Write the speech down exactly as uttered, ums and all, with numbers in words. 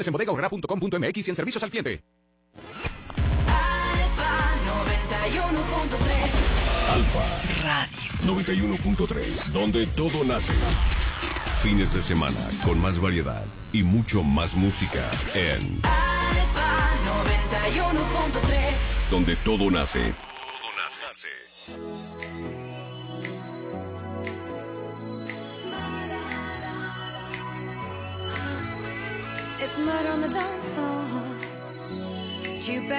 en bodega aurrera punto com punto m x y en servicios al cliente. Alfa noventa y uno punto tres. Alfa Radio noventa y uno punto tres, donde todo nace. Fines de semana con más variedad y mucho más música en Alfa noventa y uno punto tres, donde todo nace. Todo nace. It's murder on the dance floor. Too bad.